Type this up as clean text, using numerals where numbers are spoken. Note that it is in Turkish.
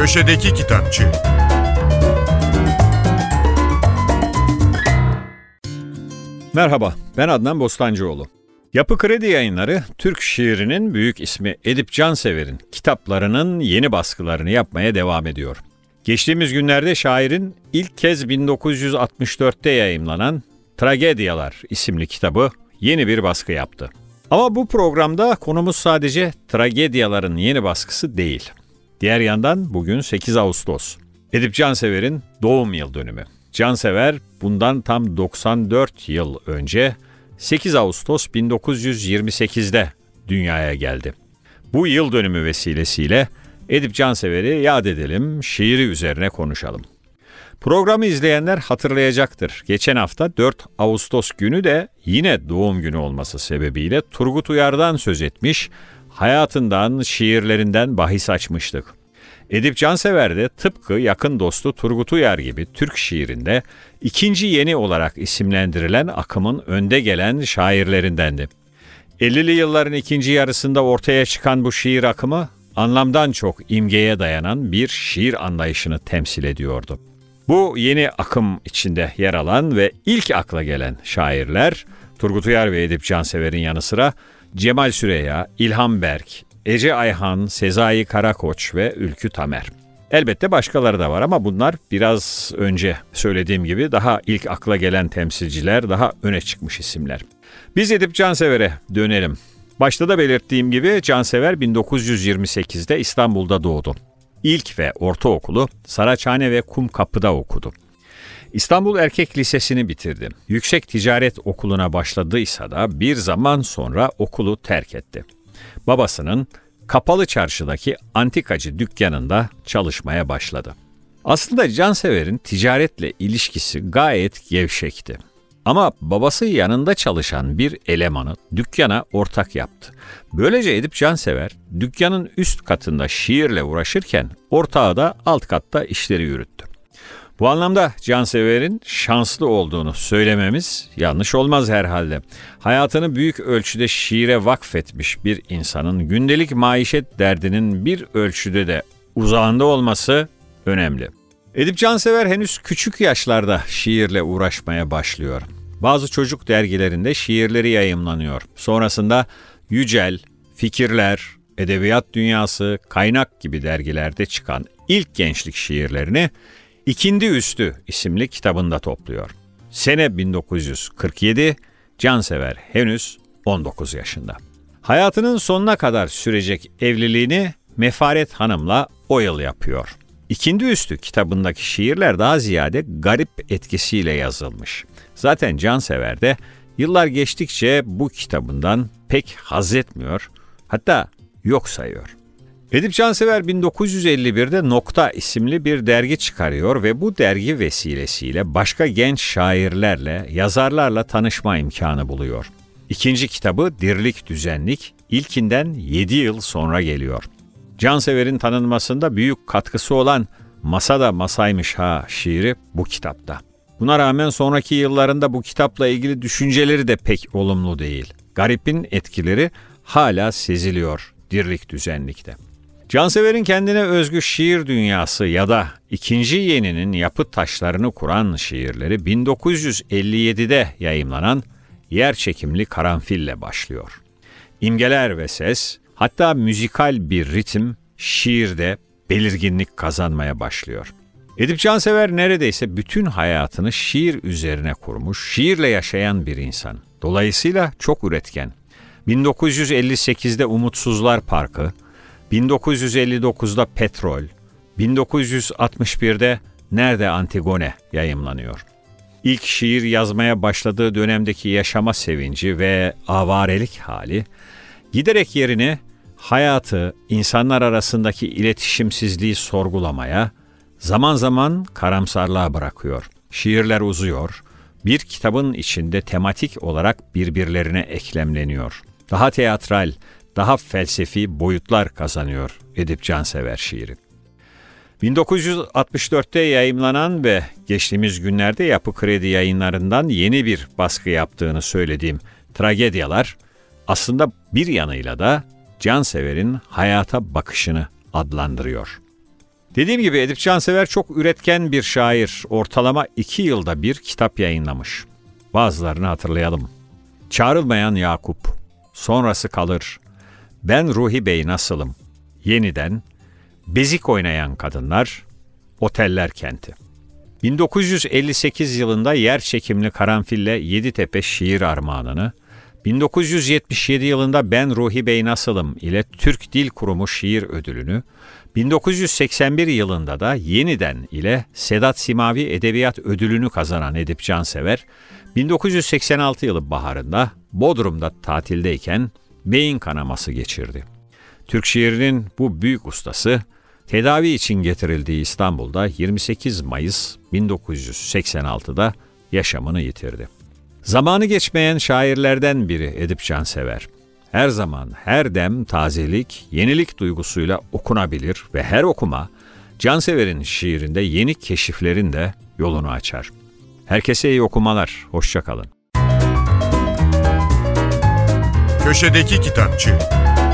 Köşedeki Kitapçı. Merhaba, ben Adnan Bostancıoğlu. Yapı Kredi Yayınları, Türk şiirinin büyük ismi Edip Cansever'in kitaplarının yeni baskılarını yapmaya devam ediyor. Geçtiğimiz günlerde şairin ilk kez 1964'te yayımlanan Tragedyalar isimli kitabı yeni bir baskı yaptı. Ama bu programda konumuz sadece tragedyaların yeni baskısı değil. Diğer yandan bugün 8 Ağustos. Edip Cansever'in doğum yıl dönümü. Cansever bundan tam 94 yıl önce 8 Ağustos 1928'de dünyaya geldi. Bu yıl dönümü vesilesiyle Edip Cansever'i yad edelim, şiiri üzerine konuşalım. Programı izleyenler hatırlayacaktır. Geçen hafta 4 Ağustos günü de yine doğum günü olması sebebiyle Turgut Uyar'dan söz etmiş, hayatından, şiirlerinden bahis açmıştık. Edip Cansever de tıpkı yakın dostu Turgut Uyar gibi Türk şiirinde ikinci yeni olarak isimlendirilen akımın önde gelen şairlerindendi. 50'li yılların ikinci yarısında ortaya çıkan bu şiir akımı anlamdan çok imgeye dayanan bir şiir anlayışını temsil ediyordu. Bu yeni akım içinde yer alan ve ilk akla gelen şairler Turgut Uyar ve Edip Cansever'in yanı sıra Cemal Süreya, İlhan Berk, Ece Ayhan, Sezai Karakoç ve Ülkü Tamer. Elbette başkaları da var ama bunlar biraz önce söylediğim gibi daha ilk akla gelen temsilciler, daha öne çıkmış isimler. Biz Edip Cansever'e dönelim. Başta da belirttiğim gibi Cansever 1928'de İstanbul'da doğdu. İlk ve ortaokulu Saraçhane ve Kumkapı'da okudu. İstanbul Erkek Lisesi'ni bitirdi. Yüksek Ticaret Okulu'na başladıysa da bir zaman sonra okulu terk etti. Babasının Kapalı Çarşı'daki antikacı dükkanında çalışmaya başladı. Aslında Cansever'in ticaretle ilişkisi gayet gevşekti. Ama babası yanında çalışan bir elemanı dükkana ortak yaptı. Böylece Edip Cansever dükkanın üst katında şiirle uğraşırken ortağı da alt katta işleri yürüttü. Bu anlamda Cansever'in şanslı olduğunu söylememiz yanlış olmaz herhalde. Hayatını büyük ölçüde şiire vakfetmiş bir insanın gündelik maişet derdinin bir ölçüde de uzağında olması önemli. Edip Cansever henüz küçük yaşlarda şiirle uğraşmaya başlıyor. Bazı çocuk dergilerinde şiirleri yayımlanıyor. Sonrasında Yücel, Fikirler, Edebiyat Dünyası, Kaynak gibi dergilerde çıkan ilk gençlik şiirlerini İkindi Üstü isimli kitabında topluyor. Sene 1947, Cansever henüz 19 yaşında. Hayatının sonuna kadar sürecek evliliğini Mefaret Hanım'la o yıl yapıyor. İkindi Üstü kitabındaki şiirler daha ziyade garip etkisiyle yazılmış. Zaten Cansever de yıllar geçtikçe bu kitabından pek haz etmiyor, hatta yok sayıyor. Edip Cansever 1951'de Nokta isimli bir dergi çıkarıyor ve bu dergi vesilesiyle başka genç şairlerle, yazarlarla tanışma imkanı buluyor. İkinci kitabı Dirlik Düzenlik, ilkinden 7 yıl sonra geliyor. Cansever'in tanınmasında büyük katkısı olan Masada Masaymış Ha şiiri bu kitapta. Buna rağmen sonraki yıllarında bu kitapla ilgili düşünceleri de pek olumlu değil. Garip'in etkileri hala seziliyor Dirlik Düzenlik'te. Cansever'in kendine özgü şiir dünyası ya da ikinci yeninin yapı taşlarını kuran şiirleri 1957'de yayımlanan Yerçekimli Karanfille başlıyor. İmgeler ve ses, hatta müzikal bir ritim şiirde belirginlik kazanmaya başlıyor. Edip Cansever neredeyse bütün hayatını şiir üzerine kurmuş, şiirle yaşayan bir insan. Dolayısıyla çok üretken. 1958'de Umutsuzlar Parkı, 1959'da Petrol, 1961'de Nerede Antigone yayımlanıyor. İlk şiir yazmaya başladığı dönemdeki yaşama sevinci ve avarelik hali, giderek yerini hayatı, insanlar arasındaki iletişimsizliği sorgulamaya, zaman zaman karamsarlığa bırakıyor. Şiirler uzuyor, bir kitabın içinde tematik olarak birbirlerine eklemleniyor. Daha teatral, daha felsefi boyutlar kazanıyor Edip Cansever şiiri. 1964'te yayımlanan ve geçtiğimiz günlerde Yapı Kredi Yayınları'ndan yeni bir baskı yaptığını söylediğim Tragedyalar, aslında bir yanıyla da Cansever'in hayata bakışını adlandırıyor. Dediğim gibi Edip Cansever çok üretken bir şair. Ortalama 2 yılda bir kitap yayınlamış. Bazılarını hatırlayalım. Çağrılmayan Yakup, Sonrası Kalır, Ben Ruhi Bey Nasılım, Yeniden, Bezik Oynayan Kadınlar, Oteller Kenti. 1958 yılında yer çekimli karanfille Yeditepe Şiir Armağanını, 1977 yılında Ben Ruhi Bey Nasılım ile Türk Dil Kurumu Şiir Ödülünü, 1981 yılında da Yeniden ile Sedat Simavi Edebiyat Ödülünü kazanan Edip Cansever, 1986 yılı baharında Bodrum'da tatildeyken beyin kanaması geçirdi. Türk şiirinin bu büyük ustası, tedavi için getirildiği İstanbul'da 28 Mayıs 1986'da yaşamını yitirdi. Zamanı geçmeyen şairlerden biri Edip Cansever. Her zaman, her dem tazelik, yenilik duygusuyla okunabilir ve her okuma Cansever'in şiirinde yeni keşiflerin de yolunu açar. Herkese iyi okumalar, hoşça kalın. Köşedeki Kitapçı.